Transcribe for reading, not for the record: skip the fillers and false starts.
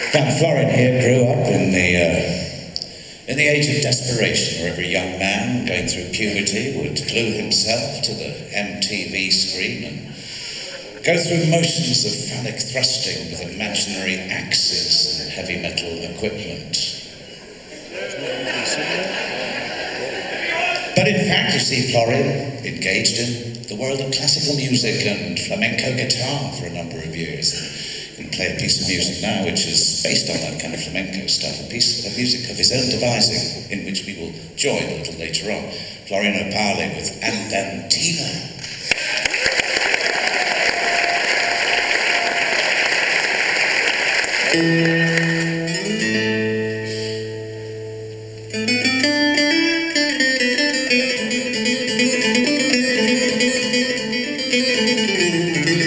Now, Florin here grew up in the age of desperation, where every young man going through puberty would glue himself to the MTV screen and go through motions of phallic thrusting with imaginary axes and heavy metal equipment. But in fact, you see, Florin engaged in the world of classical music and flamenco guitar for a number of years. He can play a piece of music now which is based on that kind of flamenco stuff, a piece of music of his own devising, in which we will join a little later on. Floriano Pauly with Andantino.